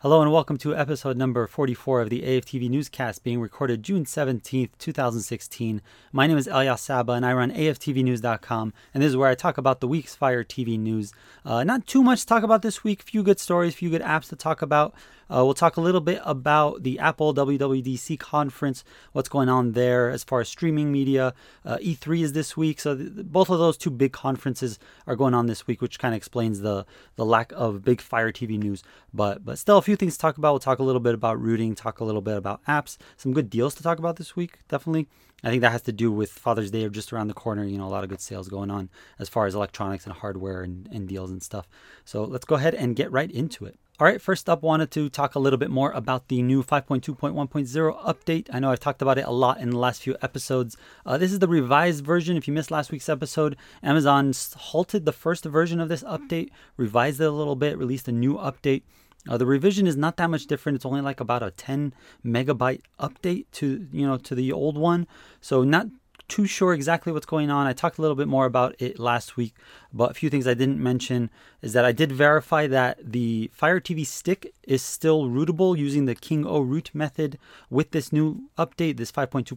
Hello and welcome to episode number 44 of the AFTV newscast being recorded June 17th, 2016. My name is Elias Saba and I run AFTVnews.com, and this is where I talk about the week's Fire TV news. Not too much to talk about this week, few good stories, few good apps to talk about. We'll talk a little bit about the Apple WWDC conference, what's going on there as far as streaming media. E3 is this week, so both of those two big conferences are going on this week, which kind of explains the lack of big Fire TV news. But still, a few things to talk about. We'll talk a little bit about routing, talk a little bit about apps, some good deals to talk about this week, definitely. I think that has to do with Father's Day just around the corner. You know, a lot of good sales going on as far as electronics and hardware and deals and stuff. So let's go ahead and get right into it. All right, first up, wanted to talk a little bit more about the new 5.2.1.0 update. I know I've talked about it a lot in the last few episodes. This is the revised version. If you missed last week's episode, Amazon halted the first version of this update, revised it a little bit, released a new update. The revision is not that much different. It's only like about a 10 megabyte update to the old one. So not too sure exactly what's going on. I talked a little bit more about it last week, but a few things I didn't mention is that I did verify that the Fire TV stick is still rootable using the King O root method with this new update, this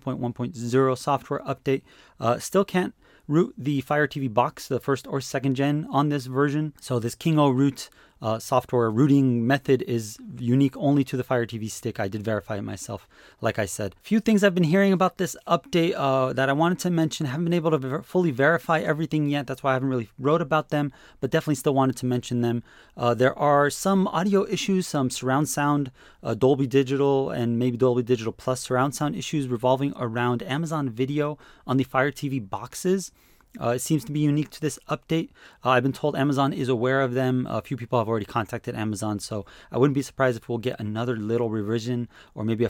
5.2.1.0 software update. Still can't root the Fire TV box, the first or second gen on this version. So this King O root software rooting method is unique only to the Fire TV stick. I did verify it myself, like I said. A few things I've been hearing about this update that I wanted to mention. Haven't been able to fully verify everything yet. That's why I haven't really wrote about them, but definitely still wanted to mention them. There are some audio issues, some surround sound, Dolby Digital and maybe Dolby Digital Plus surround sound issues revolving around Amazon Video on the Fire TV boxes. It seems to be unique to this update. I've been told Amazon is aware of them. A few people have already contacted Amazon, so I wouldn't be surprised if we'll get another little revision or maybe a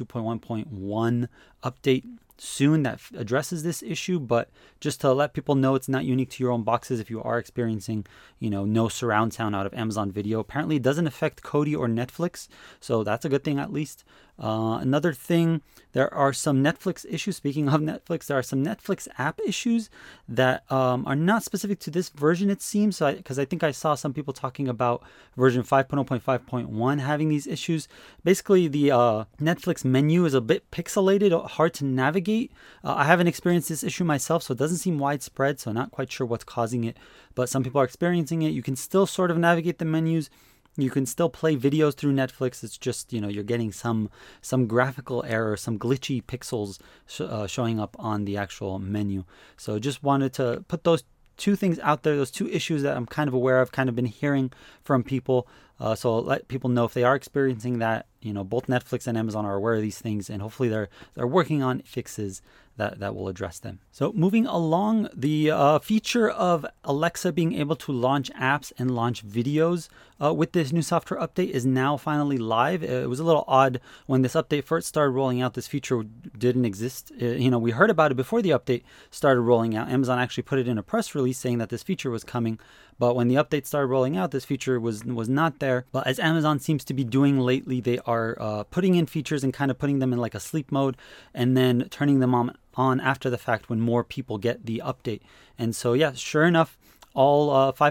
5.2.1.1 update soon that addresses this issue. But just to let people know, it's not unique to your own boxes. If you are experiencing, no surround sound out of Amazon Video, apparently it doesn't affect Kodi or Netflix, so that's a good thing at least. Another thing, there are some Netflix issues. Speaking of Netflix, there are some Netflix app issues that are not specific to this version, it seems, because I think I saw some people talking about version 5.0.5.1 having these issues. Basically, the Netflix menu is a bit pixelated, hard to navigate. I haven't experienced this issue myself, so it doesn't seem widespread, so not quite sure what's causing it, but some people are experiencing it. You can still sort of navigate the menus. You can still play videos through Netflix. It's just, you're getting some graphical error, some glitchy pixels showing up on the actual menu. So just wanted to put those two things out there, those two issues that I'm kind of aware of, kind of been hearing from people. So let people know if they are experiencing that. Both Netflix and Amazon are aware of these things, and hopefully they're working on fixes that will address them. So moving along, the feature of Alexa being able to launch apps and launch videos with this new software update is now finally live. It was a little odd when this update first started rolling out. This feature didn't exist. We heard about it before the update started rolling out. Amazon actually put it in a press release saying that this feature was coming. But when the update started rolling out, this feature was not there. But as Amazon seems to be doing lately, they are putting in features and kind of putting them in like a sleep mode and then turning them on after the fact when more people get the update. And so, yeah, sure enough, all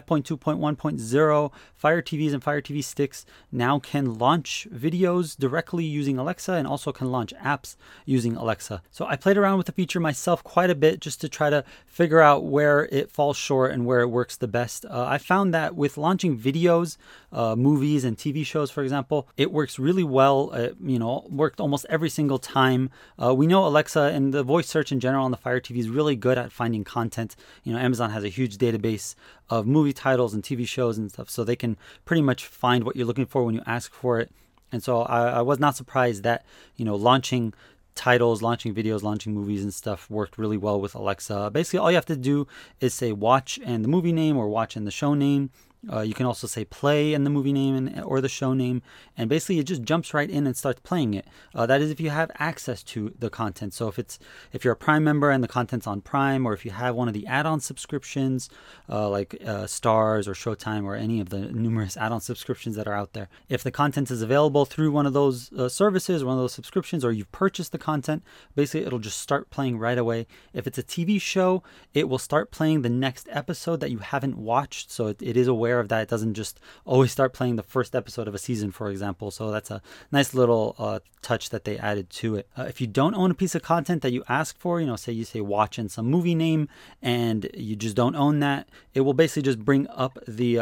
5.2.1.0 Fire TVs and Fire TV sticks now can launch videos directly using Alexa and also can launch apps using Alexa. So I played around with the feature myself quite a bit just to try to figure out where it falls short and where it works the best. I found that with launching videos, movies and TV shows, for example, it works really well. Worked almost every single time. We know Alexa and the voice search in general on the Fire TV is really good at finding content. Amazon has a huge database of movie titles and TV shows and stuff, so they can pretty much find what you're looking for when you ask for it. And so I was not surprised that launching titles, launching videos, launching movies and stuff worked really well with Alexa. Basically, all you have to do is say watch and the movie name or watch and the show name. You can also say play in the movie name or the show name, and basically it just jumps right in and starts playing it. That is if you have access to the content. So if you're a Prime member and the content's on Prime, or if you have one of the add-on subscriptions like Stars or Showtime or any of the numerous add-on subscriptions that are out there, if the content is available through one of those services, one of those subscriptions, or you've purchased the content, basically it'll just start playing right away. If it's a TV show, it will start playing the next episode that you haven't watched, so it is aware aware of that. It doesn't just always start playing the first episode of a season, for example. So that's a nice little touch that they added to it. If you don't own a piece of content that you ask for, say you say watch in some movie name and you just don't own that, it will basically just bring up the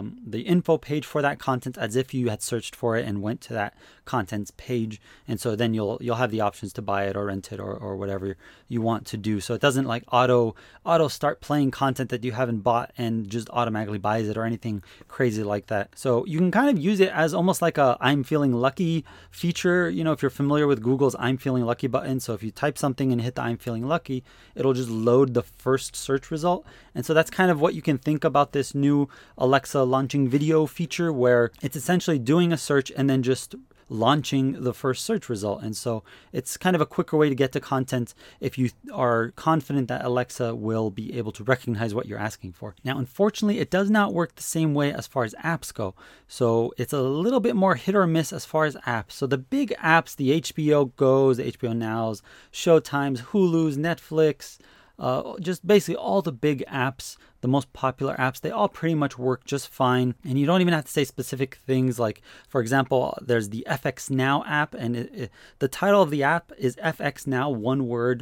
info page for that content as if you had searched for it and went to that content's page. And so then you'll have the options to buy it or rent it or whatever you want to do. So it doesn't like auto start playing content that you haven't bought and just automatically buys it or anything crazy like that. So you can kind of use it as almost like a I'm feeling lucky feature. If you're familiar with Google's I'm feeling lucky button. So if you type something and hit the I'm feeling lucky, it'll just load the first search result. And so that's kind of what you can think about this new Alexa launching video feature, where it's essentially doing a search and then just launching the first search result. And so it's kind of a quicker way to get to content if you are confident that Alexa will be able to recognize what you're asking for. Now, unfortunately, it does not work the same way as far as apps go. So it's a little bit more hit or miss as far as apps. So the big apps, the HBO Go's, the HBO Now's, Showtime's, Hulu's, Netflix, just basically all the big apps, the most popular apps, they all pretty much work just fine. And you don't even have to say specific things. Like, for example, there's the FX Now app, and the title of the app is FX Now, one word,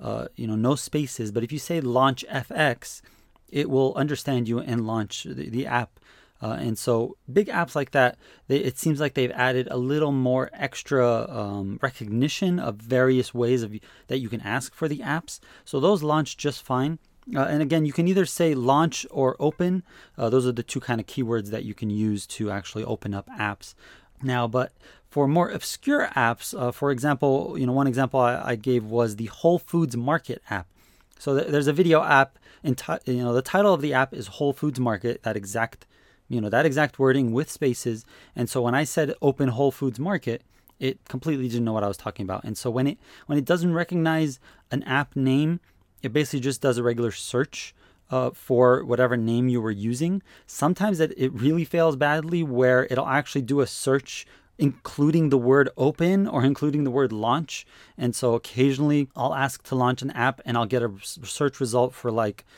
no spaces. But if you say launch FX, it will understand you and launch the app. And so big apps like that, it seems like they've added a little more extra recognition of various ways that you can ask for the apps. So those launch just fine. And again, you can either say launch or open. Those are the two kind of keywords that you can use to actually open up apps. Now, but for more obscure apps, for example, one example I gave was the Whole Foods Market app. So there's a video app, the title of the app is Whole Foods Market, that exact wording with spaces. And so when I said open Whole Foods Market, it completely didn't know what I was talking about. And so when it doesn't recognize an app name, it basically just does a regular search for whatever name you were using. Sometimes it really fails badly, where it'll actually do a search including the word open or including the word launch. And so occasionally I'll ask to launch an app and I'll get a search result for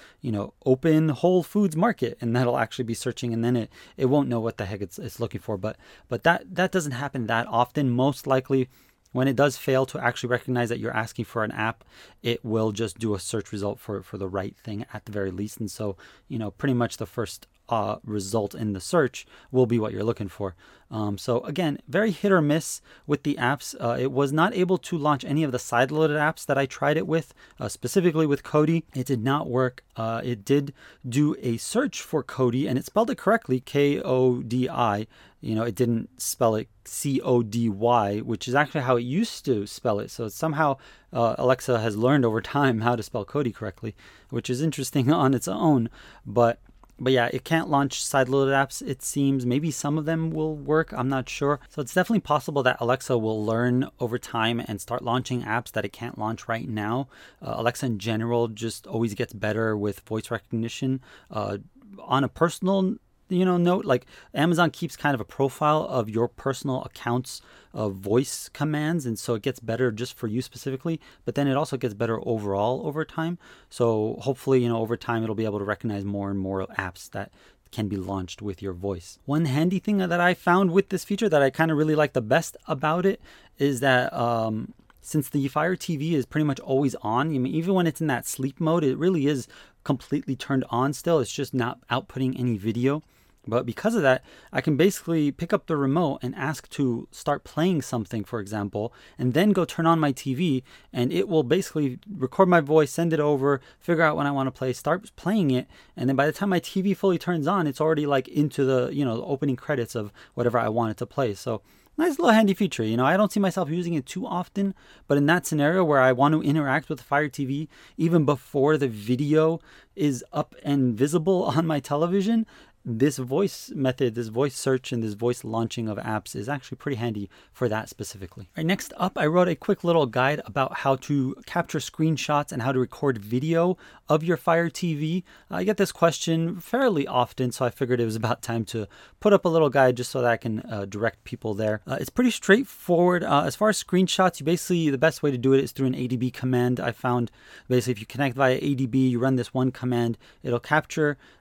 open Whole Foods Market, and that'll actually be searching, and then it won't know what the heck it's looking for. But that doesn't happen that often. Most likely when it does fail to actually recognize that you're asking for an app, it will just do a search result for the right thing at the very least. And so, pretty much the first result in the search will be what you're looking for. So again, very hit or miss with the apps. It was not able to launch any of the side-loaded apps that I tried it with, specifically with Kodi. It did not work. It did do a search for Kodi, and it spelled it correctly, Kodi. It didn't spell it Cody, which is actually how it used to spell it. So somehow Alexa has learned over time how to spell Kodi correctly, which is interesting on its own. But yeah, it can't launch side-loaded apps, it seems. Maybe some of them will work, I'm not sure. So it's definitely possible that Alexa will learn over time and start launching apps that it can't launch right now. Alexa in general just always gets better with voice recognition. On a personal note, like Amazon keeps kind of a profile of your personal account's voice commands, and so it gets better just for you specifically, but then it also gets better overall over time. So hopefully, over time it'll be able to recognize more and more apps that can be launched with your voice. One handy thing that I found with this feature that I kind of really like the best about it is that since the Fire TV is pretty much always on, even when it's in that sleep mode, it really is completely turned on still. It's just not outputting any video. But because of that, I can basically pick up the remote and ask to start playing something, for example, and then go turn on my TV, and it will basically record my voice, send it over, figure out when I want to play, start playing it, and then by the time my TV fully turns on, it's already into the, the opening credits of whatever I want it to play. So nice little handy feature. I don't see myself using it too often, but in that scenario where I want to interact with the Fire TV even before the video is up and visible on my television, this voice method, this voice search, and this voice launching of apps is actually pretty handy for that specifically. All right, next up, I wrote a quick little guide about how to capture screenshots and how to record video of your Fire TV. I get this question fairly often, so I figured it was about time to put up a little guide just so that I can direct people there. It's pretty straightforward. As far as screenshots, the best way to do it is through an ADB command. I found basically if you connect via ADB, you run this one command, it'll capture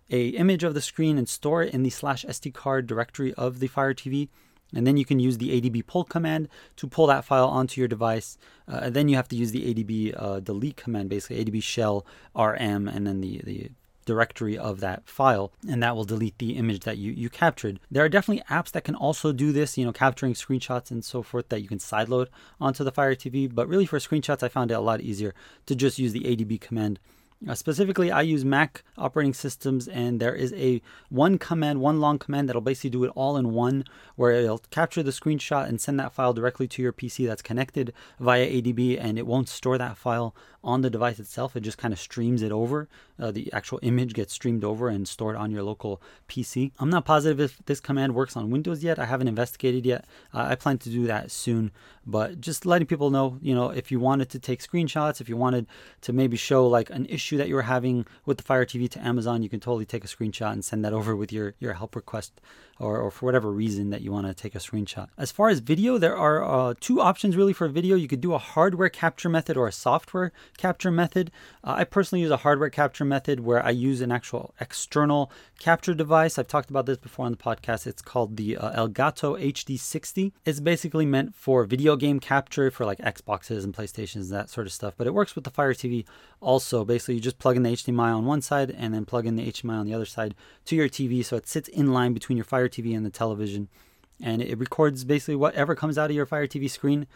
a image of the screen and store it in the /SD card directory of the Fire TV. And then you can use the ADB pull command to pull that file onto your device. And then you have to use the ADB delete command, basically ADB shell rm, and then the directory of that file, and that will delete the image that you captured. There are definitely apps that can also do this, capturing screenshots and so forth, that you can sideload onto the Fire TV. But really for screenshots, I found it a lot easier to just use the ADB command. Specifically, I use Mac operating systems, and there is one long command that'll basically do it all in one, where it'll capture the screenshot and send that file directly to your PC that's connected via ADB, and it won't store that file on the device itself. It just kind of streams it over. The actual image gets streamed over and stored on your local PC. I'm not positive if this command works on Windows yet. I haven't investigated yet. I plan to do that soon, but just letting people know, if you wanted to take screenshots, if you wanted to maybe show like an issue that you were having with the Fire TV to Amazon, you can totally take a screenshot and send that over with your help request, or for whatever reason that you want to take a screenshot. As far as video, there are two options really for video. You could do a hardware capture method or a software capture method. I personally use a hardware capture method where I use an actual external capture device. I've talked about this before on the podcast. It's called the Elgato HD60. It's basically meant for video game capture for like Xboxes and PlayStations and that sort of stuff, but it works with the Fire TV also. Basically, you just plug in the HDMI on one side and then plug in the HDMI on the other side to your TV, so it sits in line between your Fire TV and the television, and it records basically whatever comes out of your Fire TV screen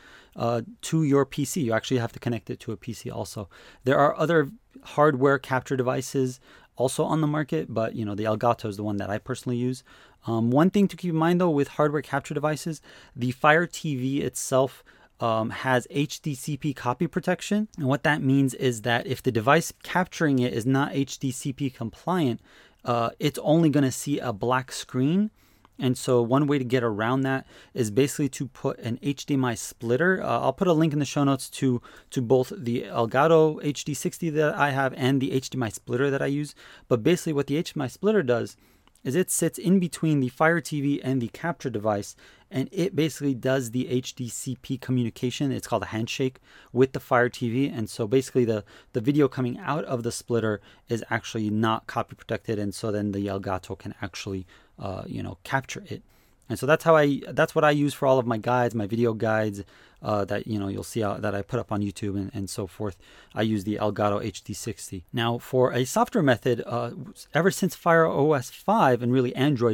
to your PC. You actually have to connect it to a PC also. There are other hardware capture devices also on the market, but the Elgato is the one that I personally use. One thing to keep in mind though with hardware capture devices, the Fire TV itself has HDCP copy protection. And what that means is that if the device capturing it is not HDCP compliant, it's only going to see a black screen. And so one way to get around that is basically to put an HDMI splitter. I'll put a link in the show notes to both the Elgato HD60 that I have and the HDMI splitter that I use. But basically what the HDMI splitter does is it sits in between the Fire TV and the capture device, and it basically does the HDCP communication. It's called a handshake with the Fire TV, and so basically the video coming out of the splitter is actually not copy protected, and so then the Elgato can actually capture it. And so that's what I use for all of my guides, my video guides that you'll see that I put up on YouTube and so forth. I use the Elgato HD60. Now for a software method, ever since Fire OS 5 and really Android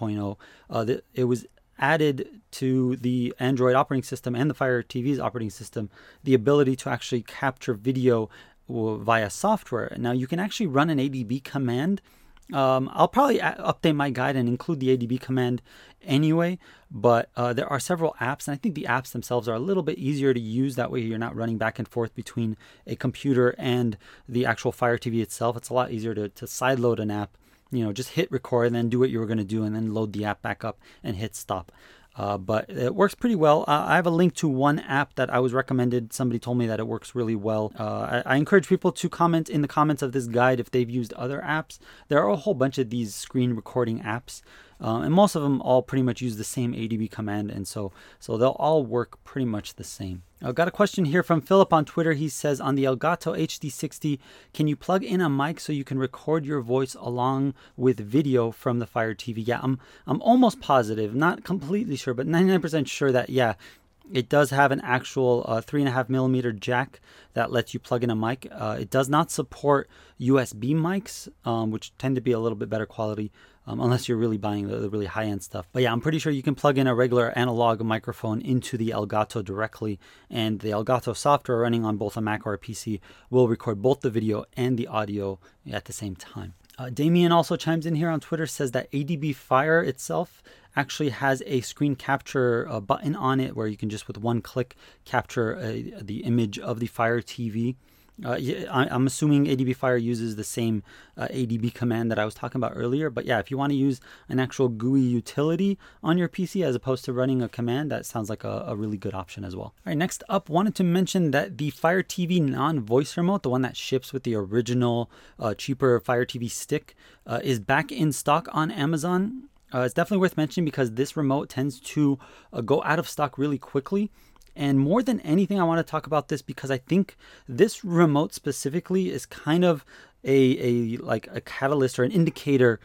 5.0, it was added to the Android operating system and the Fire TV's operating system the ability to actually capture video via software. Now you can actually run an ADB command. I'll probably update my guide and include the ADB command anyway, but there are several apps, and I think the apps themselves are a little bit easier to use. That way you're not running back and forth between a computer and the actual Fire TV itself. It's a lot easier to sideload an app, just hit record and then do what you were going to do and then load the app back up and hit stop. But it works pretty well. I have a link to one app that I was recommended. Somebody told me that it works really well. I encourage people to comment in the comments of this guide if they've used other apps. There are a whole bunch of these screen recording apps, and most of them all pretty much use the same ADB command, and so they'll all work pretty much the same. I've got a question here from Philip on Twitter. He says, on the Elgato HD60, can you plug in a mic so you can record your voice along with video from the Fire TV? Yeah, I'm almost positive, not completely sure, but 99% sure that, yeah, it does have an actual 3.5 millimeter jack that lets you plug in a mic. It does not support USB mics, which tend to be a little bit better quality, unless you're really buying the really high-end stuff. But yeah, I'm pretty sure you can plug in a regular analog microphone into the Elgato directly, and the Elgato software running on both a Mac or a PC will record both the video and the audio at the same time. Damien also chimes in here on Twitter, says that ADB Fire itself actually has a screen capture button on it where you can just with one click capture the image of the Fire TV. I'm assuming ADB Fire uses the same ADB command that I was talking about earlier. But yeah, if you want to use an actual GUI utility on your PC as opposed to running a command, that sounds like a really good option as well. All right, next up, wanted to mention that the Fire TV non-voice remote, the one that ships with the original cheaper Fire TV stick, is back in stock on Amazon. It's definitely worth mentioning because this remote tends to go out of stock really quickly. And more than anything, I want to talk about this because I think this remote specifically is kind of a catalyst or an indicator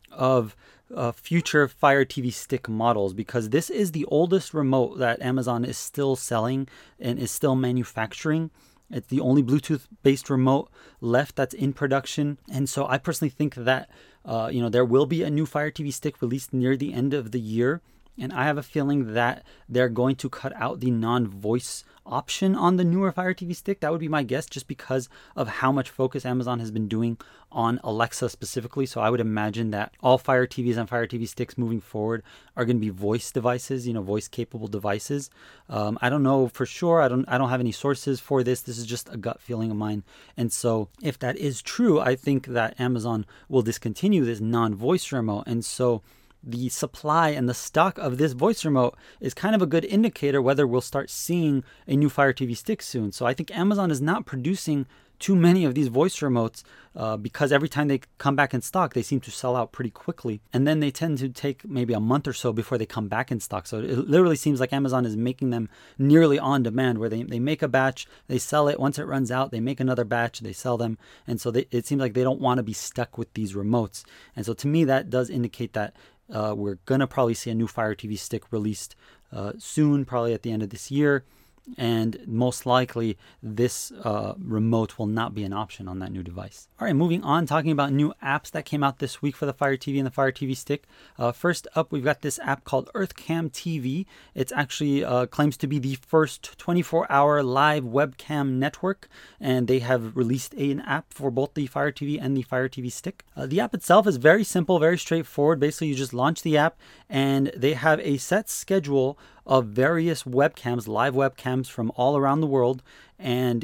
of future Fire TV Stick models, because this is the oldest remote that Amazon is still selling and is still manufacturing. It's the only Bluetooth-based remote left that's in production. And so I personally think that there will be a new Fire TV Stick released near the end of the year. And I have a feeling that they're going to cut out the non-voice option on the newer Fire TV Stick. That would be my guess, just because of how much focus Amazon has been doing on Alexa specifically. So I would imagine that all Fire TVs and Fire TV Sticks moving forward are going to be voice devices, voice-capable devices. I don't know for sure. I don't have any sources for this. This is just a gut feeling of mine. And so if that is true, I think that Amazon will discontinue this non-voice remote. And so the supply and the stock of this voice remote is kind of a good indicator whether we'll start seeing a new Fire TV Stick soon. So I think Amazon is not producing too many of these voice remotes because every time they come back in stock, they seem to sell out pretty quickly. And then they tend to take maybe a month or so before they come back in stock. So it literally seems like Amazon is making them nearly on demand, where they make a batch, they sell it. Once it runs out, they make another batch, they sell them. And so it seems like they don't want to be stuck with these remotes. And so to me, that does indicate that we're going to probably see a new Fire TV Stick released soon, probably at the end of this year. And most likely this remote will not be an option on that new device. All right, moving on, talking about new apps that came out this week for the Fire TV and the Fire TV Stick. First up, we've got this app called EarthCam TV. It's actually claims to be the first 24-hour live webcam network, and they have released an app for both the Fire TV and the Fire TV Stick. The app itself is very simple, very straightforward. Basically, you just launch the app, and they have a set schedule of various webcams, live webcams from all around the world. And,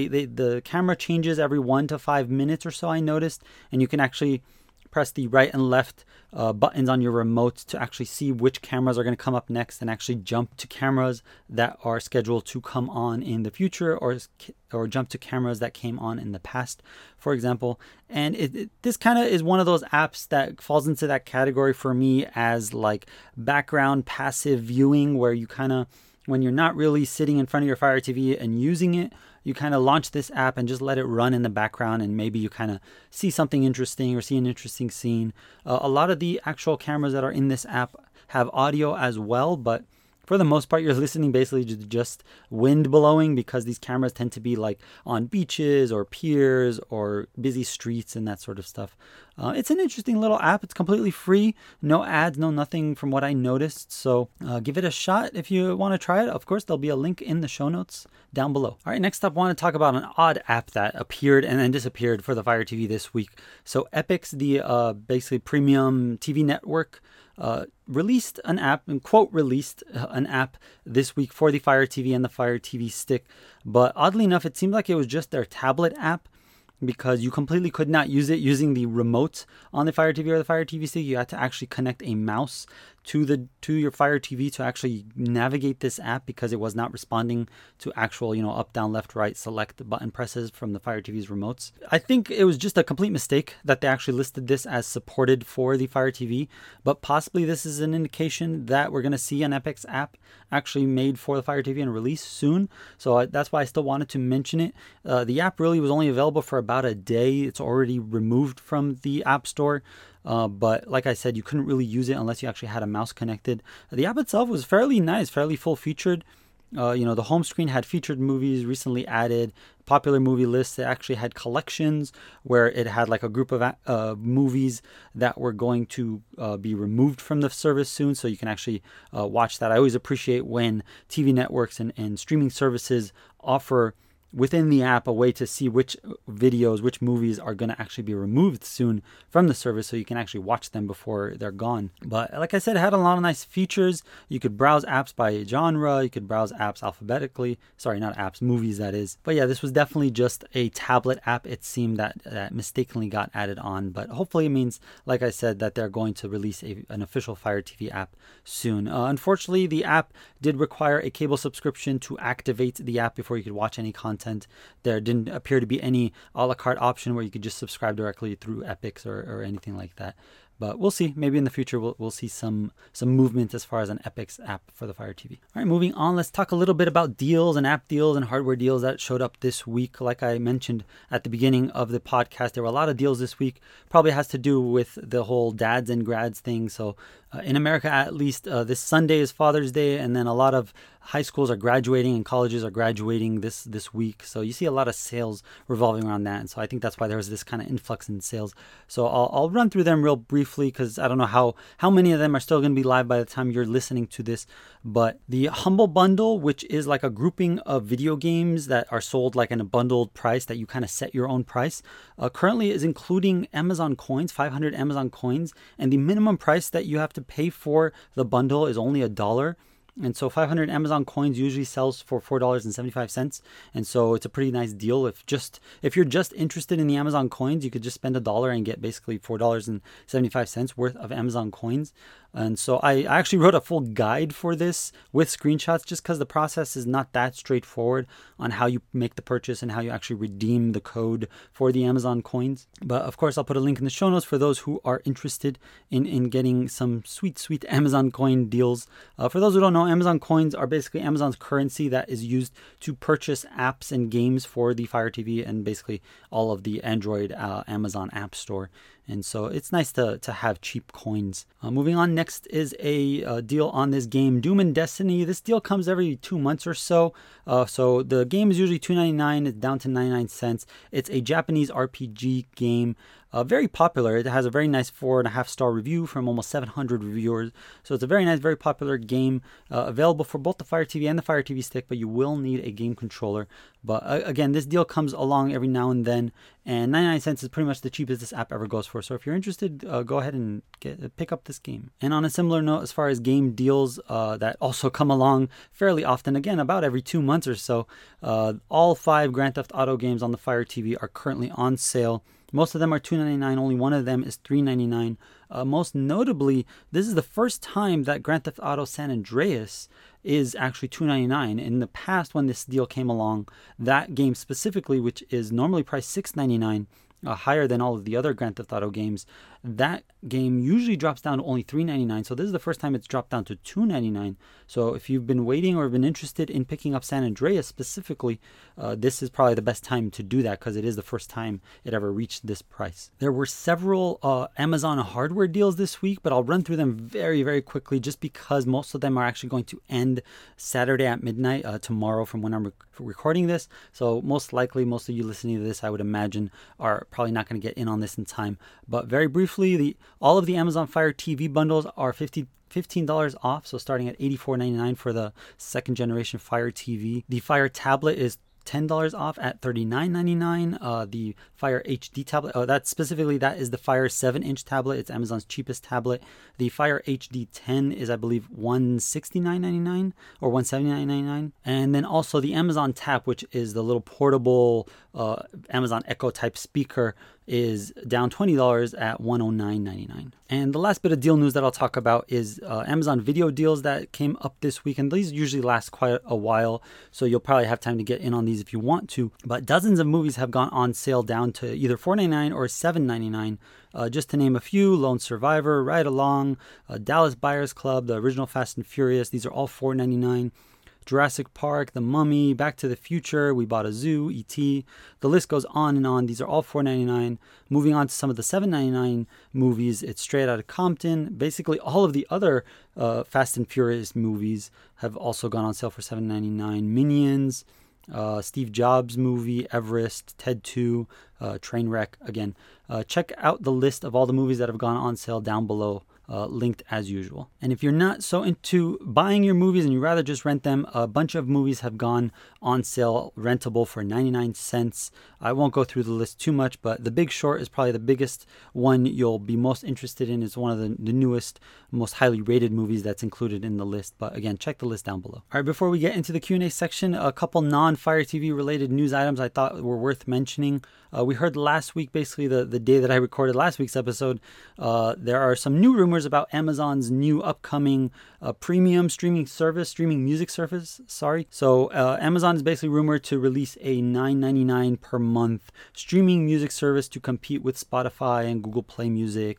the camera changes every 1 to 5 minutes or so, I noticed. And you can actually press the right and left buttons on your remote to actually see which cameras are going to come up next and actually jump to cameras that are scheduled to come on in the future, or jump to cameras that came on in the past, for example. And this kind of is one of those apps that falls into that category for me as like background passive viewing, where you kind of, when you're not really sitting in front of your Fire TV and using it, you kind of launch this app and just let it run in the background, and maybe you kind of see something interesting or see an interesting scene. A lot of the actual cameras that are in this app have audio as well, but for the most part, you're listening basically to just wind blowing, because these cameras tend to be like on beaches or piers or busy streets and that sort of stuff. It's an interesting little app. It's completely free, no ads, no nothing from what I noticed. So give it a shot if you want to try it. Of course, there'll be a link in the show notes down below. All right, next up, I want to talk about an odd app that appeared and then disappeared for the Fire TV this week. So Epix, the basically premium TV network, released an app, and quote, released an app this week for the Fire TV and the Fire TV Stick. But oddly enough, it seemed like it was just their tablet app, because you completely could not use it using the remote on the Fire TV or the Fire TV Stick. You had to actually connect a mouse to your Fire TV to actually navigate this app, because it was not responding to actual, up, down, left, right, select button presses from the Fire TV's remotes. I think it was just a complete mistake that they actually listed this as supported for the Fire TV, but possibly this is an indication that we're going to see an Epix app actually made for the Fire TV and released soon. So that's why I still wanted to mention it. The app really was only available for about a day. It's already removed from the App Store. But like I said, you couldn't really use it unless you actually had a mouse connected. The app itself was fairly nice, fairly full featured. The home screen had featured movies recently added, popular movie lists. It actually had collections where it had like a group of movies that were going to be removed from the service soon, so you can actually watch that. I always appreciate when TV networks and streaming services offer within the app a way to see which videos, which movies are going to actually be removed soon from the service, so you can actually watch them before they're gone. But like I said, it had a lot of nice features. You could browse apps by genre. You could browse apps alphabetically. Sorry, not apps, movies, that is. But yeah, this was definitely just a tablet app. It seemed that mistakenly got added on. But hopefully it means, like I said, that they're going to release an official Fire TV app soon. Unfortunately, the app did require a cable subscription to activate the app before you could watch any content. There didn't appear to be any a la carte option where you could just subscribe directly through Epix or anything like that. But we'll see. Maybe in the future we'll see some movement as far as an Epix app for the Fire TV. All right, moving on. Let's talk a little bit about deals and app deals and hardware deals that showed up this week. Like I mentioned at the beginning of the podcast, there were a lot of deals this week. Probably has to do with the whole dads and grads thing. So in America, at least, this Sunday is Father's Day, and then a lot of high schools are graduating and colleges are graduating this week. So you see a lot of sales revolving around that. And so I think that's why there was this kind of influx in sales. So I'll run through them real briefly because I don't know how many of them are still going to be live by the time you're listening to this. But the Humble Bundle, which is like a grouping of video games that are sold like in a bundled price that you kind of set your own price, currently is including Amazon coins, 500 Amazon coins. And the minimum price that you have to pay for the bundle is only $1. And so 500 Amazon coins usually sells for $4.75. And so it's a pretty nice deal. If you're just interested in the Amazon coins, you could just spend $1 and get basically $4.75 worth of Amazon coins. And so I actually wrote a full guide for this with screenshots just because the process is not that straightforward on how you make the purchase and how you actually redeem the code for the Amazon coins. But of course, I'll put a link in the show notes for those who are interested in getting some sweet Amazon coin deals. For those who don't know, Amazon coins are basically Amazon's currency that is used to purchase apps and games for the Fire TV and basically all of the Android Amazon App Store. And so it's nice to have cheap coins. Moving on, next is a deal on this game, Doom and Destiny. This deal comes every 2 months or so. So the game is usually $2.99. It's down to 99 cents. It's a Japanese RPG game. Very popular. It has a very nice 4.5-star review from almost 700 reviewers. So it's a very nice, very popular game, available for both the Fire TV and the Fire TV Stick, but you will need a game controller. But again, this deal comes along every now and then, and 99 cents is pretty much the cheapest this app ever goes for. So if you're interested, go ahead and pick up this game. And on a similar note, as far as game deals that also come along fairly often, again, about every 2 months or so, all 5 Grand Theft Auto games on the Fire TV are currently on sale. Most of them are $2.99. Only one of them is $3.99. Most notably, this is the first time that Grand Theft Auto San Andreas is actually $2.99. In the past, when this deal came along, that game specifically, which is normally priced $6.99, higher than all of the other Grand Theft Auto games, that game usually drops down to only $3.99. So this is the first time it's dropped down to $2.99. So if you've been waiting or been interested in picking up San Andreas specifically, this is probably the best time to do that because it is the first time it ever reached this price. There were several Amazon hardware deals this week, but I'll run through them very, very quickly just because most of them are actually going to end Saturday at midnight tomorrow from when I'm recording this. So most likely, most of you listening to this, I would imagine, are probably not going to get in on this in time. But very briefly, all of the Amazon Fire TV bundles are $15 off, so starting at $84.99 for the second generation Fire TV. The Fire tablet is $10 off at $39.99. The Fire HD tablet, that is the Fire 7-inch tablet. It's Amazon's cheapest tablet. The Fire HD 10 is, I believe, $169.99 or $179.99. And then also the Amazon Tap, which is the little portable Amazon Echo type speaker, is down $20 at $109.99. And the last bit of deal news that I'll talk about is Amazon video deals that came up this week. And these usually last quite a while, so you'll probably have time to get in on these if you want to. But dozens of movies have gone on sale down to either $4.99 or $7.99. Just to name a few: Lone Survivor, Ride Along, Dallas Buyers Club, the original Fast and Furious. These are all $4.99. Jurassic Park, The Mummy, Back to the Future, We Bought a Zoo, E.T. The list goes on and on. These are all $4.99. Moving on to some of the $7.99 movies, it's Straight Outta Compton. Basically, all of the other Fast and Furious movies have also gone on sale for $7.99. Minions, Steve Jobs movie, Everest, Ted 2, Trainwreck. Again, check out the list of all the movies that have gone on sale down below. Linked as usual. And if you're not so into buying your movies and you rather just rent them, a bunch of movies have gone on sale, rentable for 99 cents. I won't go through the list too much, but The Big Short is probably the biggest one you'll be most interested in. It's one of the newest, most highly rated movies that's included in the list. But again, check the list down below. All right, before we get into the Q&A section, a couple non-Fire TV related news items I thought were worth mentioning. We heard last week, basically the day that I recorded last week's episode, there are some new rumors about Amazon's new upcoming premium streaming music service. So Amazon is basically rumored to release a $9.99 per month streaming music service to compete with Spotify and Google Play Music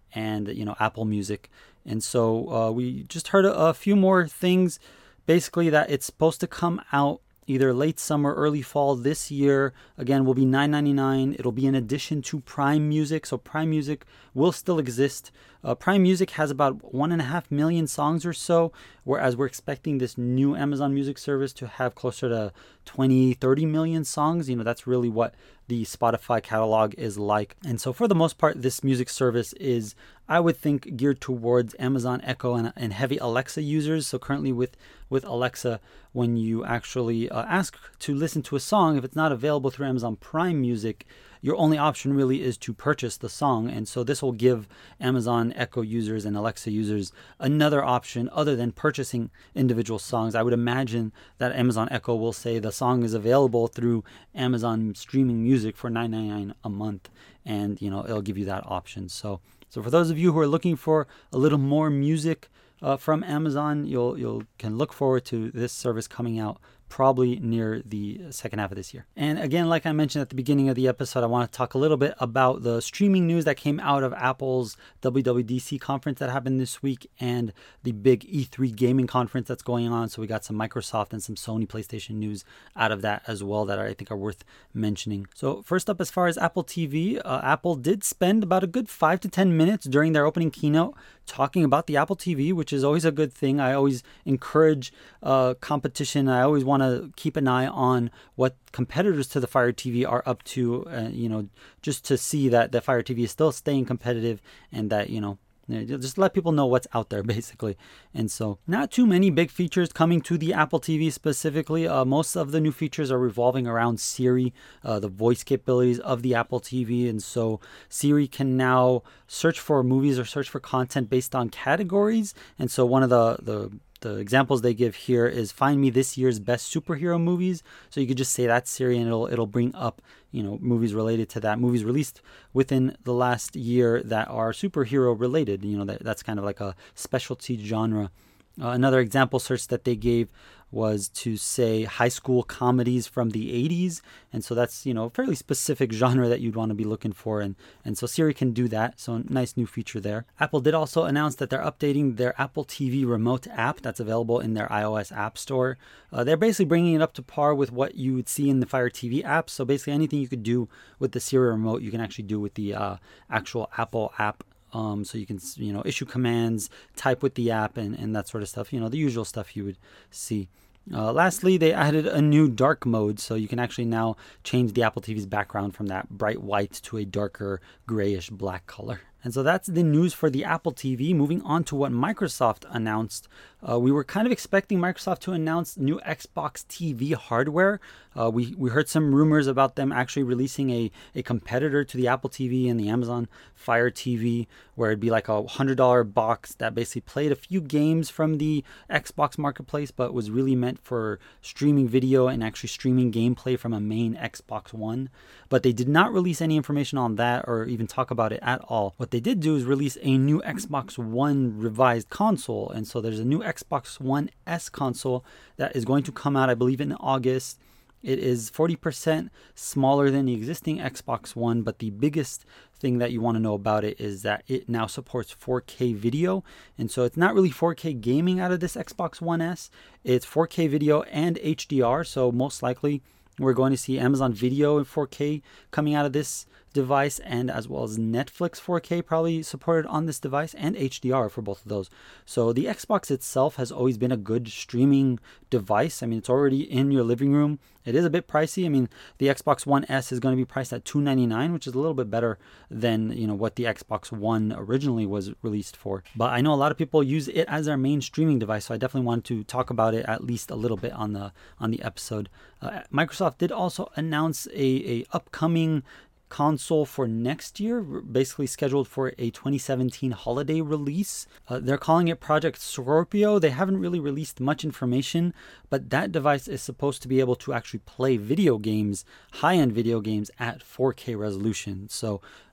and Apple Music. And so we just heard a few more things, basically that it's supposed to come out either late summer, early fall this year. Again, will be $9.99. It'll be in addition to Prime Music. So Prime Music will still exist. Prime Music has about 1.5 million songs or so, whereas we're expecting this new Amazon Music service to have closer to 20, 30 million songs. That's really what the Spotify catalog is like. And so for the most part, this music service is, I would think, geared towards Amazon Echo and heavy Alexa users. So currently with Alexa, when you actually ask to listen to a song, if it's not available through Amazon Prime Music, your only option really is to purchase the song. And so this will give Amazon Echo users and Alexa users another option other than purchasing individual songs. I would imagine that Amazon Echo will say the song is available through Amazon streaming music for $9.99 a month, and it'll give you that option. So for those of you who are looking for a little more music from Amazon, you can look forward to this service coming out probably near the second half of this year. And again, like I mentioned at the beginning of the episode, I want to talk a little bit about the streaming news that came out of Apple's WWDC conference that happened this week and the big E3 gaming conference that's going on. So we got some Microsoft and some Sony PlayStation news out of that as well that I think are worth mentioning. So first up, as far as Apple TV, Apple did spend about a good 5 to 10 minutes during their opening keynote talking about the Apple TV, which is always a good thing. I always encourage competition. I always want to keep an eye on what competitors to the Fire TV are up to, just to see that the Fire TV is still staying competitive and that, just let people know what's out there, basically. And so not too many big features coming to the Apple TV specifically. Most of the new features are revolving around Siri, the voice capabilities of the Apple TV. And so Siri can now search for movies or search for content based on categories. And so one of the examples they give here is find me this year's best superhero movies. So you could just say that's Siri and it'll bring up, movies related to that, movies released within the last year that are superhero related. That's kind of like a specialty genre. Another example search that they gave was to say high school comedies from the 80s. And so that's, a fairly specific genre that you'd want to be looking for. And so Siri can do that. So nice new feature there. Apple did also announce that they're updating their Apple TV remote app that's available in their iOS app store. They're basically bringing it up to par with what you would see in the Fire TV app. So basically anything you could do with the Siri remote, you can actually do with the actual Apple app. So you can, issue commands, type with the app and that sort of stuff, the usual stuff you would see. Lastly, they added a new dark mode, so you can actually now change the Apple TV's background from that bright white to a darker grayish black color. And so that's the news for the Apple TV. Moving on to what Microsoft announced. We were kind of expecting Microsoft to announce new Xbox TV hardware. We heard some rumors about them actually releasing a competitor to the Apple TV and the Amazon Fire TV, where it'd be like a $100 box that basically played a few games from the Xbox marketplace, but was really meant for streaming video and actually streaming gameplay from a main Xbox One. But they did not release any information on that or even talk about it at all. What they did do is release a new Xbox One revised console. And so there's a new Xbox One S console that is going to come out, I believe, in August. It is 40% smaller than the existing Xbox One, but the biggest thing that you want to know about it is that it now supports 4K video. And so it's not really 4K gaming out of this Xbox One S. It's 4K video and HDR. So most likely we're going to see Amazon Video in 4K coming out of this device, and as well as Netflix 4K probably supported on this device, and HDR for both of those. So the Xbox itself has always been a good streaming device. I mean, it's already in your living room. It is a bit pricey. I mean, the Xbox One S is going to be priced at $299, which is a little bit better than, what the Xbox One originally was released for. But I know a lot of people use it as their main streaming device, so I definitely wanted to talk about it at least a little bit on the episode. Microsoft did also announce a upcoming console for next year, basically scheduled for a 2017 holiday release. They're calling it Project Scorpio. They haven't really released much information, but that device is supposed to be able to actually play video games, high-end video games at 4K resolution. So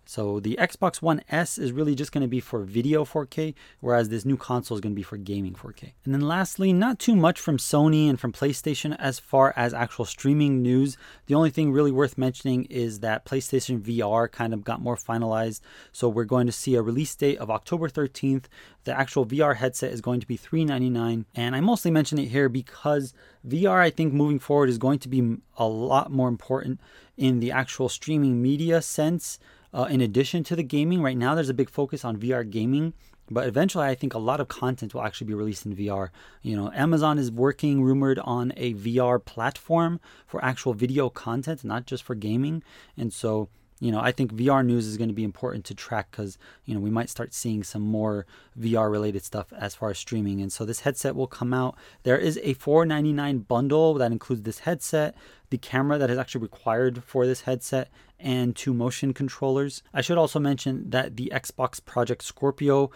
So the Xbox One S is really just going to be for video 4K, whereas this new console is going to be for gaming 4K. And then lastly, not too much from Sony and from PlayStation as far as actual streaming news. The only thing really worth mentioning is that PlayStation VR kind of got more finalized. So we're going to see a release date of October 13th. The actual VR headset is going to be $399. And I mostly mention it here because VR, I think moving forward, is going to be a lot more important in the actual streaming media sense. In addition to the gaming, right now there's a big focus on VR gaming, but eventually I think a lot of content will actually be released in VR. Amazon is working, rumored, on a VR platform for actual video content, not just for gaming. And so, I think VR news is going to be important to track because, we might start seeing some more VR related stuff as far as streaming. And so this headset will come out. There is a $499 bundle that includes this headset, the camera that is actually required for this headset, and 2 motion controllers. I should also mention that the Xbox Project Scorpio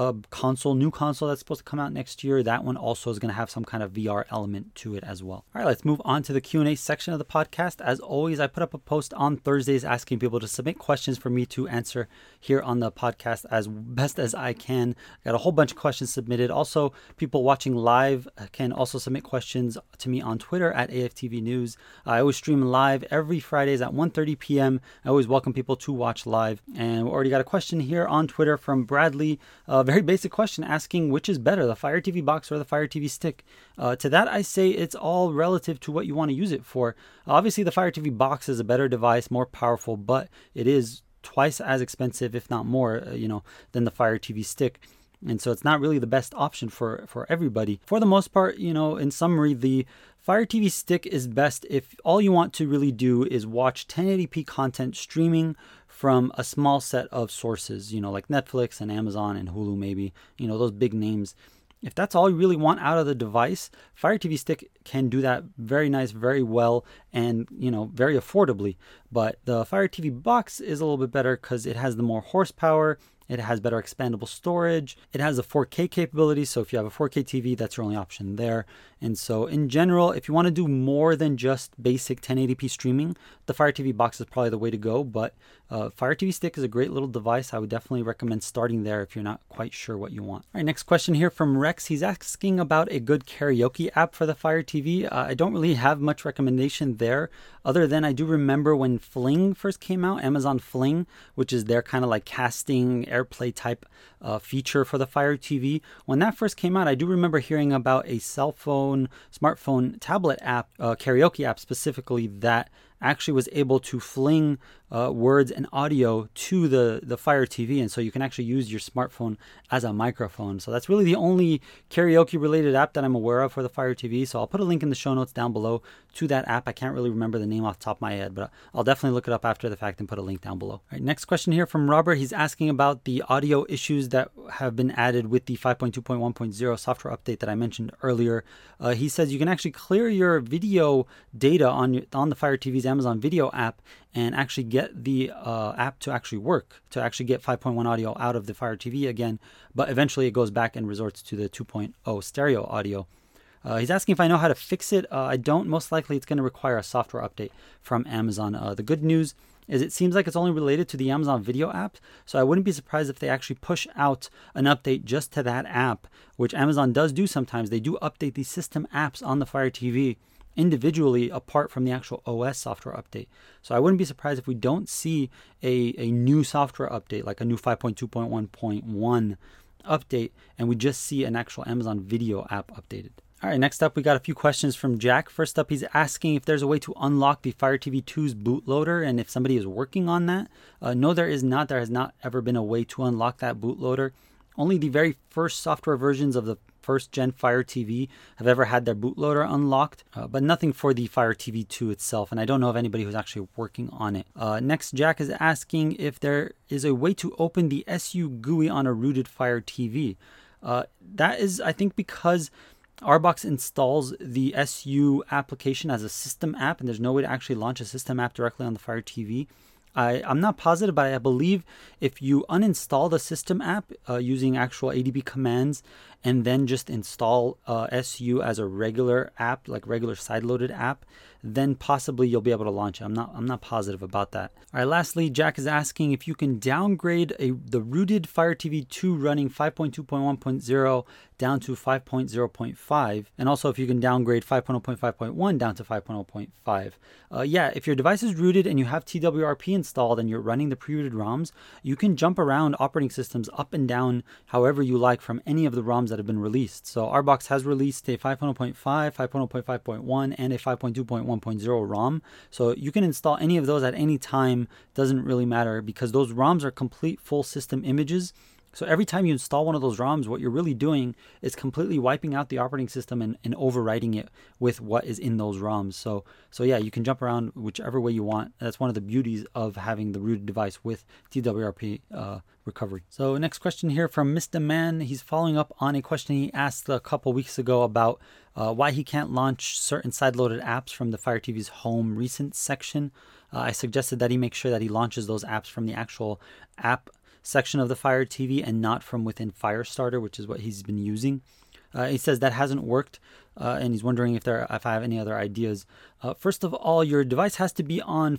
new console that's supposed to come out next year, that one also is going to have some kind of VR element to it as well. All right, let's move on to the Q&A section of the podcast. As always, I put up a post on Thursdays asking people to submit questions for me to answer here on the podcast as best as I can. I got a whole bunch of questions submitted. Also, people watching live can also submit questions to me on Twitter at AFTV News. I always stream live every Fridays at 1:30 p.m. I always welcome people to watch live. And we already got a question here on Twitter from Bradley. A very basic question asking which is better, the Fire TV box or the Fire TV stick. To that I say it's all relative to what you want to use it for. Obviously the Fire TV box is a better device, more powerful, but it is twice as expensive, if not more, than the Fire TV stick. And so it's not really the best option for everybody. For the most part, in summary, the Fire TV stick is best if all you want to really do is watch 1080p content streaming from a small set of sources, like Netflix and Amazon and Hulu maybe, those big names. If that's all you really want out of the device, Fire TV Stick can do that very nice, very well, and very affordably. But the Fire TV Box is a little bit better because it has the more horsepower. It has better expandable storage. It has a 4K capability, so if you have a 4K TV, that's your only option there. And so in general, if you want to do more than just basic 1080p streaming, the Fire TV Box is probably the way to go. But Fire TV Stick is a great little device. I would definitely recommend starting there if you're not quite sure what you want. All right, next question here from Rex. He's asking about a good karaoke app for the Fire TV. I don't really have much recommendation there, other than I do remember when Fling first came out, Amazon Fling, which is their kind of like casting AirPlay type feature for the Fire TV. When that first came out, I do remember hearing about a cell phone, smartphone, tablet app, karaoke app specifically, that actually was able to fling words and audio to the Fire TV, and so you can actually use your smartphone as a microphone. So that's really the only karaoke related app that I'm aware of for the Fire TV. So I'll put a link in the show notes down below to that app. I can't really remember the name off the top of my head, but I'll definitely look it up after the fact and put a link down below. All right, next question here from Robert. He's asking about the audio issues that have been added with the 5.2.1.0 software update that I mentioned earlier. He says you can actually clear your video data on the Fire TV's Amazon Video app and actually get the app to actually work, to actually get 5.1 audio out of the Fire TV again, but eventually it goes back and resorts to the 2.0 stereo audio. He's asking if I know how to fix it. I don't. Most likely it's going to require a software update from Amazon. The good news is it seems like it's only related to the Amazon Video app, so I wouldn't be surprised if they actually push out an update just to that app, which Amazon does do sometimes. They do update the system apps on the Fire TV individually apart from the actual OS software update. So I wouldn't be surprised if we don't see a new software update, like a new 5.2.1.1 update, and we just see an actual Amazon Video app updated. All right, next up, we got a few questions from Jack. First up, he's asking if there's a way to unlock the Fire TV 2's bootloader and if somebody is working on that. No, there is not. There has not ever been a way to unlock that bootloader. Only the very first software versions of the first gen Fire TV have ever had their bootloader unlocked, but nothing for the Fire TV 2 itself, and I don't know of anybody who's actually working on it. Next, Jack is asking if there is a way to open the SU GUI on a rooted Fire TV. That is, I think, because Arbox installs the SU application as a system app, and there's no way to actually launch a system app directly on the Fire TV. I'm not positive, but I believe if you uninstall the system app using actual ADB commands and then just install SU as a regular app, like regular side-loaded app, then possibly you'll be able to launch it. I'm not positive about that. All right, lastly, Jack is asking if you can downgrade the rooted Fire TV 2 running 5.2.1.0 down to 5.0.5, and also if you can downgrade 5.0.5.1 down to 5.0.5. Yeah, if your device is rooted and you have TWRP installed and you're running the pre-rooted ROMs, you can jump around operating systems up and down however you like from any of the ROMs that have been released. So Arbox has released a 5.0.5, 5.0.5.1, and a 5.2.1.0 ROM. So you can install any of those at any time. Doesn't really matter because those ROMs are complete full system images. So every time you install one of those ROMs, what you're really doing is completely wiping out the operating system and overwriting it with what is in those ROMs. So yeah, you can jump around whichever way you want. That's one of the beauties of having the rooted device with TWRP recovery. So next question here from Mr. Man. He's following up on a question he asked a couple weeks ago about why he can't launch certain side-loaded apps from the Fire TV's home recent section. I suggested that he make sure that he launches those apps from the actual app section of the Fire TV and not from within Firestarter, which is what he's been using. He says that hasn't worked, and he's wondering if I have any other ideas. First of all, your device has to be on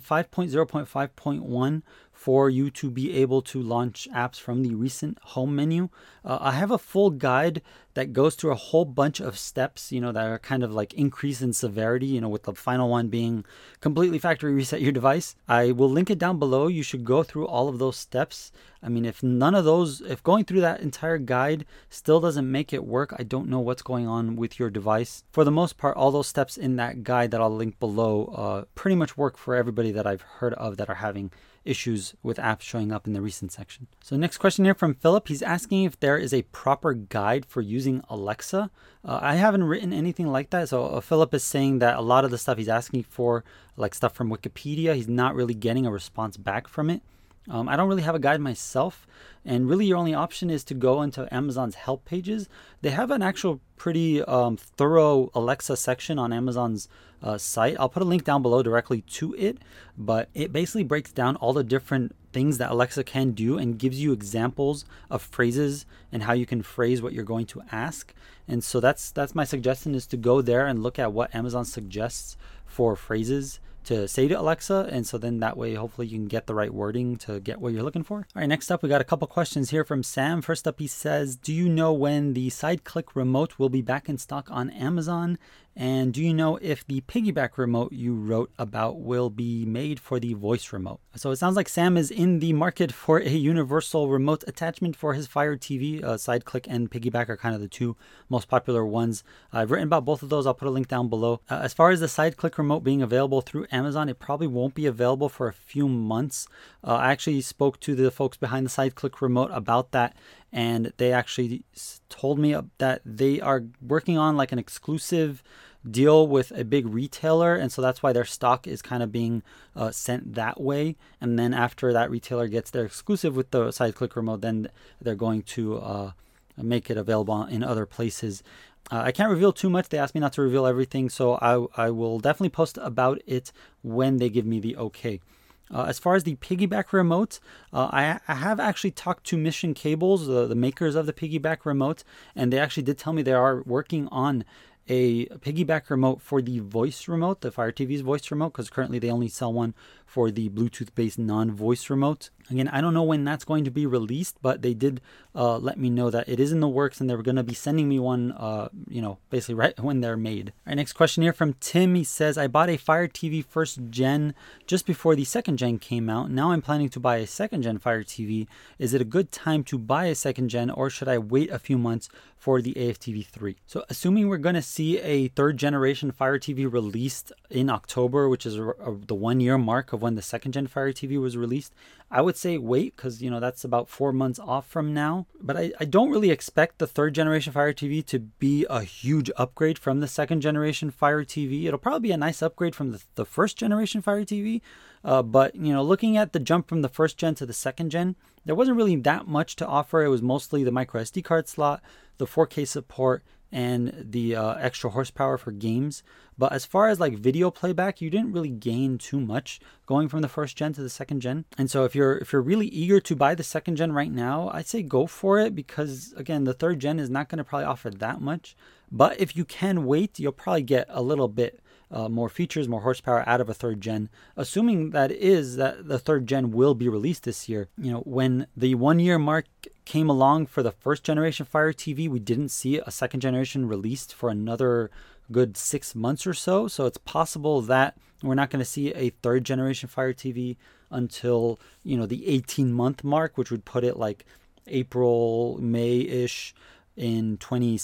5.0.5.1 for you to be able to launch apps from the recent home menu. I have a full guide that goes through a whole bunch of steps, that are kind of like increase in severity, with the final one being completely factory reset your device. I will link it down below. You should go through all of those steps. I mean, if going through that entire guide still doesn't make it work, I don't know what's going on with your device. For the most part, all those steps in that guide that I'll link below pretty much work for everybody that I've heard of that are having issues with apps showing up in the recent section. So next question here from Philip. He's asking if there is a proper guide for using Alexa. I haven't written anything like that. So Philip is saying that a lot of the stuff he's asking for, like stuff from Wikipedia, he's not really getting a response back from it. I don't really have a guide myself, and really your only option is to go into Amazon's help pages. They have an actual pretty thorough Alexa section on Amazon's site. I'll put a link down below directly to it, but it basically breaks down all the different things that Alexa can do and gives you examples of phrases and how you can phrase what you're going to ask. And so that's my suggestion, is to go there and look at what Amazon suggests for phrases to say to Alexa, and so then that way hopefully you can get the right wording to get what you're looking for. All right, next up we got a couple questions here from Sam. First up, he says, do you know when the SideClick remote will be back in stock on Amazon? And do you know if the piggyback remote you wrote about will be made for the voice remote? So it sounds like Sam is in the market for a universal remote attachment for his Fire TV. SideClick and piggyback are kind of the two most popular ones. I've written about both of those. I'll put a link down below. As far as the SideClick remote being available through Amazon, it probably won't be available for a few months. I actually spoke to the folks behind the SideClick remote about that, and they actually told me that they are working on like an exclusive deal with a big retailer, and so that's why their stock is kind of being sent that way. And then after that retailer gets their exclusive with the SideClick remote, then they're going to make it available in other places. I can't reveal too much. They asked me not to reveal everything, so I will definitely post about it when they give me the okay. As far as the piggyback remote, I have actually talked to Mission Cables, the makers of the piggyback remote, and they actually did tell me they are working on a piggyback remote for the voice remote, the Fire TV's voice remote, because currently they only sell one for the Bluetooth-based non-voice remote. Again, I don't know when that's going to be released, but they did let me know that it is in the works, and they're going to be sending me one, basically right when they're made. All right, next question here from Tim. He says, I bought a Fire TV first gen just before the second gen came out. Now I'm planning to buy a second gen Fire TV. Is it a good time to buy a second gen, or should I wait a few months for the AFTV 3? So assuming we're going to see a third generation Fire TV released in October, which is the 1 year mark of when the second gen Fire TV was released, I would say wait, because that's about 4 months off from now. But I don't really expect the third generation Fire TV to be a huge upgrade from the second generation Fire TV. It'll probably be a nice upgrade from the first generation Fire TV. But looking at the jump from the first gen to the second gen, there wasn't really that much to offer. It was mostly the micro SD card slot, the 4K support, and the extra horsepower for games. But as far as like video playback, you didn't really gain too much going from the first gen to the second gen. And so if you're really eager to buy the second gen right now, I'd say go for it, because again, the third gen is not going to probably offer that much. But if you can wait, you'll probably get a little bit more features, more horsepower out of a third gen, assuming that the third gen will be released this year. When the 1 year mark came along for the first generation Fire TV, we didn't see a second generation released for another good 6 months or so. So it's possible that we're not going to see a third generation Fire TV until, the 18-month mark, which would put it like April, May-ish in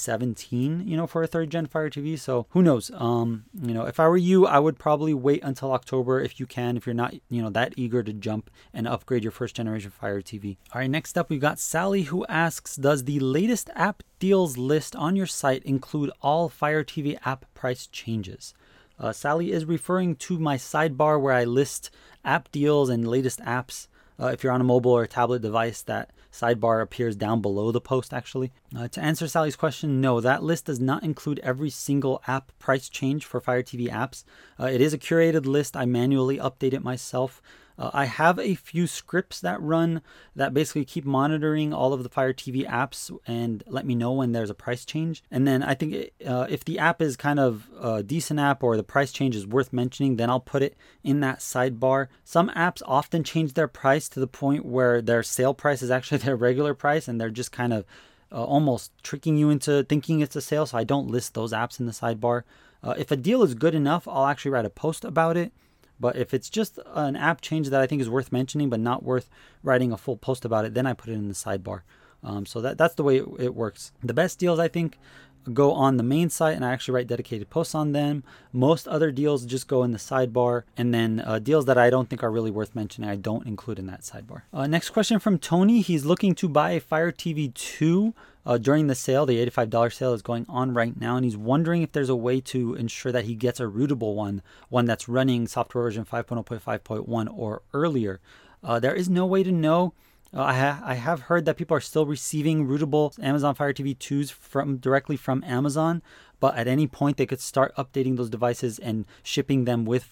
2017, for a third gen Fire TV. So who knows? If I were you, I would probably wait until October if you can, if you're not, that eager to jump and upgrade your first generation Fire TV. All right, next up, we've got Sally, who asks, does the latest app deals list on your site include all Fire TV app price changes? Sally is referring to my sidebar where I list app deals and latest apps. If you're on a mobile or a tablet device, that sidebar appears down below the post, actually. To answer Sally's question, no, that list does not include every single app price change for Fire TV apps. It is a curated list. I manually update it myself. I have a few scripts that run that basically keep monitoring all of the Fire TV apps and let me know when there's a price change. And then I think if the app is kind of a decent app or the price change is worth mentioning, then I'll put it in that sidebar. Some apps often change their price to the point where their sale price is actually their regular price, and they're just kind of almost tricking you into thinking it's a sale. So I don't list those apps in the sidebar. If a deal is good enough, I'll actually write a post about it. But if it's just an app change that I think is worth mentioning but not worth writing a full post about it, then I put it in the sidebar. So that's the way it works. The best deals, I think, go on the main site, and I actually write dedicated posts on them. Most other deals just go in the sidebar, and then deals that I don't think are really worth mentioning, I don't include in that sidebar. Next question from Tony. He's looking to buy a Fire TV 2 during the sale. The $85 sale is going on right now, and he's wondering if there's a way to ensure that he gets a rootable one that's running software version 5.0.5.1 or earlier. There is no way to know. I have heard that people are still receiving rootable Amazon Fire TV 2s directly from Amazon, but at any point they could start updating those devices and shipping them with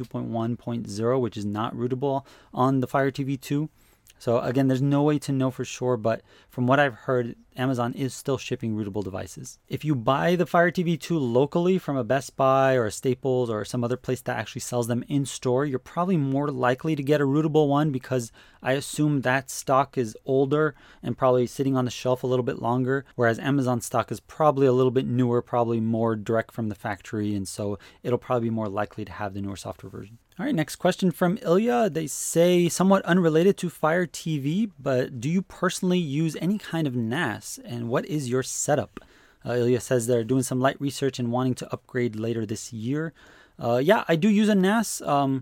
5.2.1.0, which is not rootable on the Fire TV 2. So again, there's no way to know for sure, but from what I've heard, Amazon is still shipping rootable devices. If you buy the Fire TV 2 locally from a Best Buy or a Staples or some other place that actually sells them in store, you're probably more likely to get a rootable one, because I assume that stock is older and probably sitting on the shelf a little bit longer, whereas Amazon stock is probably a little bit newer, probably more direct from the factory, and so it'll probably be more likely to have the newer software version. All right, next question from Ilya. They say, somewhat unrelated to Fire TV, but do you personally use any kind of NAS, and what is your setup? Ilya says they're doing some light research and wanting to upgrade later this year. Yeah, I do use a NAS.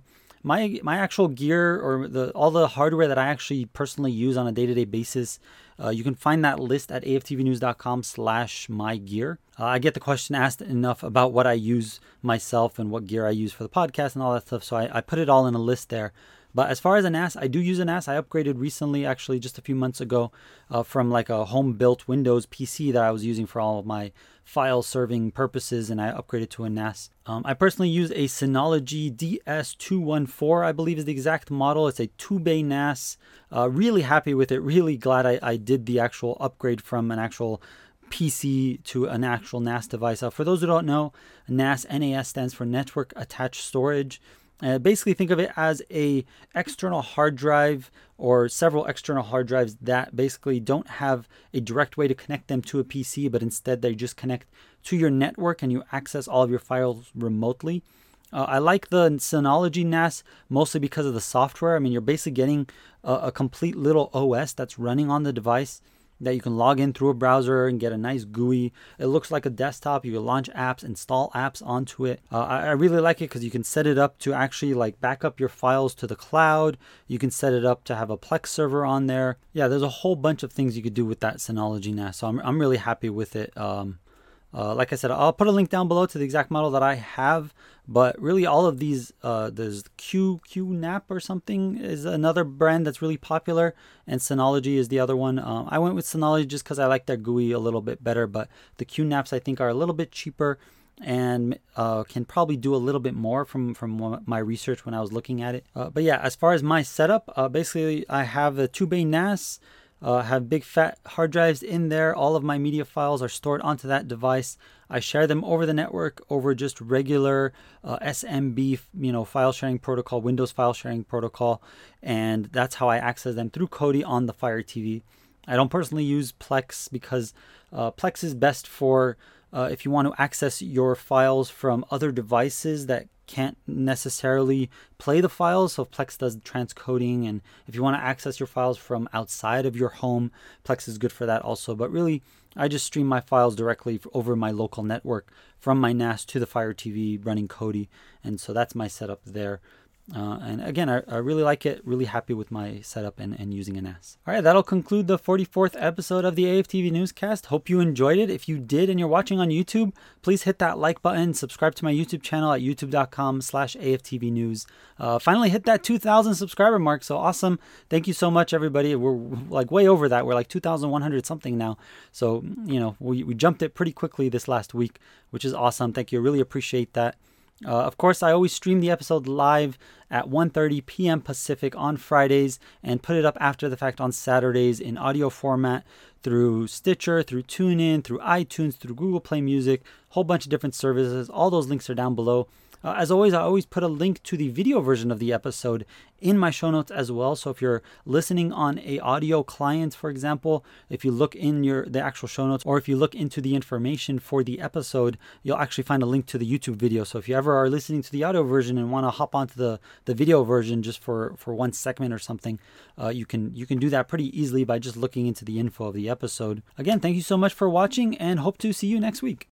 My actual gear, or all the hardware that I actually personally use on a day-to-day basis, you can find that list at aftvnews.com/mygear. I get the question asked enough about what I use myself and what gear I use for the podcast and all that stuff, so I put it all in a list there. But as far as a NAS, I do use a NAS. I upgraded recently, actually just a few months ago, from like a home-built Windows PC that I was using for all of my file-serving purposes, and I upgraded to a NAS. I personally use a Synology DS214, I believe is the exact model. It's a 2-bay NAS. Really happy with it. Really glad I did the actual upgrade from an actual PC to an actual NAS device. For those who don't know, NAS stands for Network Attached Storage. Basically think of it as a external hard drive or several external hard drives that basically don't have a direct way to connect them to a PC, but instead they just connect to your network and you access all of your files remotely. I like the Synology NAS mostly because of the software. I mean, you're basically getting a complete little OS that's running on the device that you can log in through a browser and get a nice GUI. It looks like a desktop. You can launch apps, install apps onto it. I really like it because you can set it up to actually like back up your files to the cloud. You can set it up to have a Plex server on there. Yeah, there's a whole bunch of things you could do with that Synology NAS. So I'm really happy with it. Like I said, I'll put a link down below to the exact model that I have, but really all of these, there's QNAP or something is another brand that's really popular, and Synology is the other one. I went with Synology just because I like their GUI a little bit better, but the QNAPs I think are a little bit cheaper and can probably do a little bit more from my research when I was looking at it. But yeah, as far as my setup, basically I have a 2-bay NAS, have big fat hard drives in there. All of my media files are stored onto that device. I share them over the network over just regular SMB, file sharing protocol, Windows file sharing protocol, and that's how I access them through Kodi on the Fire TV. I don't personally use Plex because Plex is best for if you want to access your files from other devices that can't necessarily play the files. So Plex does transcoding, and if you want to access your files from outside of your home, Plex is good for that also. But really, I just stream my files directly over my local network from my NAS to the Fire TV running Kodi, and so that's my setup there. And again, I really like it, really happy with my setup and using a NAS. All right, that'll conclude the 44th episode of the AFTV Newscast. Hope you enjoyed it. If you did and you're watching on YouTube, please hit that like button, subscribe to my YouTube channel at youtube.com/AFTV News. Finally hit that 2,000 subscriber mark, so awesome. Thank you so much, everybody. We're like way over that. We're like 2,100 something now. So, we jumped it pretty quickly this last week, which is awesome. Thank you. I really appreciate that. Of course, I always stream the episode live at 1:30 p.m. Pacific on Fridays and put it up after the fact on Saturdays in audio format through Stitcher, through TuneIn, through iTunes, through Google Play Music, whole bunch of different services. All those links are down below. As always, I always put a link to the video version of the episode in my show notes as well. So if you're listening on a audio client, for example, if you look in the actual show notes, or if you look into the information for the episode, you'll actually find a link to the YouTube video. So if you ever are listening to the audio version and want to hop onto the video version just for one segment or something, you can do that pretty easily by just looking into the info of the episode. Again, thank you so much for watching, and hope to see you next week.